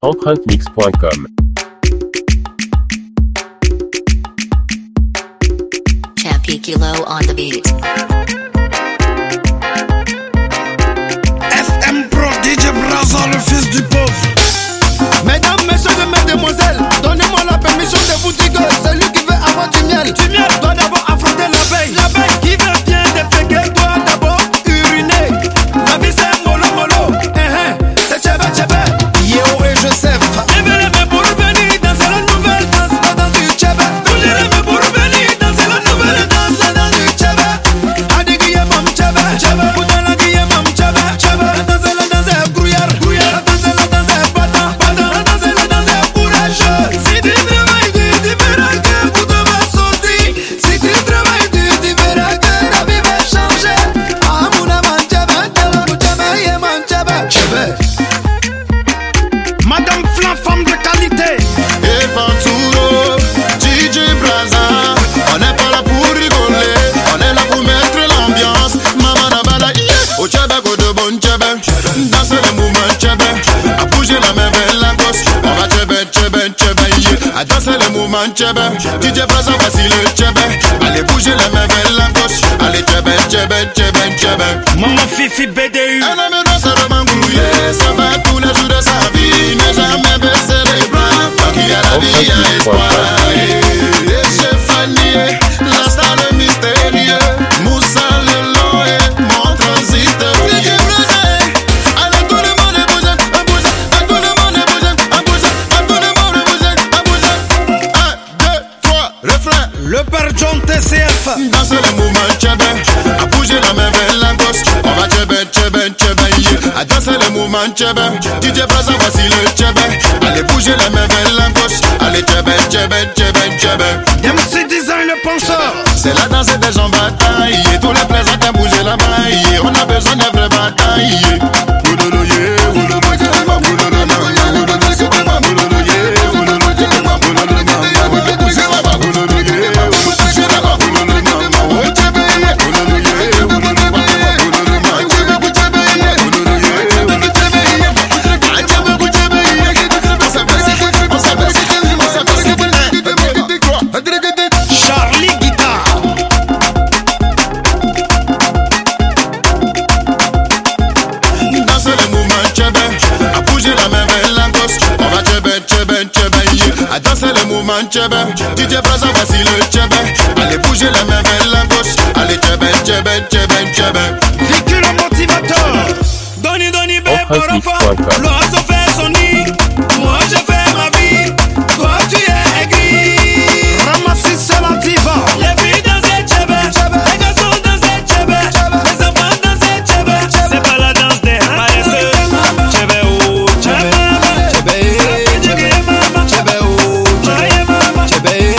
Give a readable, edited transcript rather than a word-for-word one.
EmpreinteMix.com. Chappy Kilo on the beat. FM Pro, DJ Brazza, le fils du pauvre. Mesdames, messieurs et mesdemoiselles, donnez-moi la permission de vous dire que celui qui veut avoir du miel doit d'abord affronter l'abeille. L'abeille qui veut bien déféquer doit d'abord uriner. La vie c'est mollo mollo, c'est tchébé tchébé. Yo et Joseph. Levez les mains pour venir danser la nouvelle danse, la danse du tchébé. Bougez les mains pour venir danser la nouvelle danse, la danse du tchébé. Adiguiye mam tchébé, tchébé. Boudala guiye mam tchébé, tchébé. La danse est brouillard, brouillard. La danse est badant, badant. La danse est courageux. Si tu travailles dur, tu verras que vous devez sortir. Si tu travailles dur, tu verras que la vie va changer. Amouna man tchébé, tchébé. Tchébé, yé man tchébé, tchébé. Madame Flan, femme de qualité. Et Fanturo, DJ Brazza, on n'est pas là pour rigoler, on est là pour mettre l'ambiance. Maman Nabala, yeah. Au Tchébé, go de bon Tchébé, danser le mouvement Tchébé, à bouger la main vers la gauche. On va Tchébé, Tchébé, Tchébé, yeah. À danser le mouvement Tchébé, DJ Brazza, voici le Tchébé. Allez bouger la main vers la gauche, allez Tchébé, Tchébé, Tchébé, Tchébé. Maman Fifi BDU. Un homme dans sa robe engrouillée, ça va tous les jours de sa vie, ne jamais baisser les bras. Qui a la vie, il y a espoir. Et chez Fanny, la star le mystérieux, Moussa le long et mon transit. Allez, tout le monde est bougé, à bouger, à tout le monde est bougé, à bouger, à tout le monde est bougé, à bouger. 1, 2, 3, refrain. Le père John TCF. Danser le mouvement Tchébé, à bouger la main vers la gauche. On va Tchébé, Tchébé, Tchébé, yeah. À danser le mouvement Tchébé, DJ Brazza, voici le Tchébé. Allez bouger la main vers la gauche. Allez Tchébé, Tchébé, Tchébé, Tchébé. MC Design le penseur. C'est la danse des gens bataillés, tous les plaisirs qu'à bouger la maille. On a besoin de vraies batailles. Oulolo, yeah, oulolo, oulolo, oulolo, à danser le mouvement Tchébé, DJ Brazza, voici le Tchébé. Allez bouger la main vers la gauche. Allez Tchébé, Tchébé, Tchébé, Tchébé. Vécu le motivateur. Doni, doni, bé, pour enfant. L'oiseau fait son nid. Moi, je fais ma vie. Toi, tu es aigri. Ramassis, c'est la diva. Les filles dansent Tchébé. Les garçons dansent Tchébé. Les enfants dansent Tchébé. C'est pas la danse des paresseux. Tchébé, oh, Tchébé. Tchébé, Tchébé, oh, Tchébé.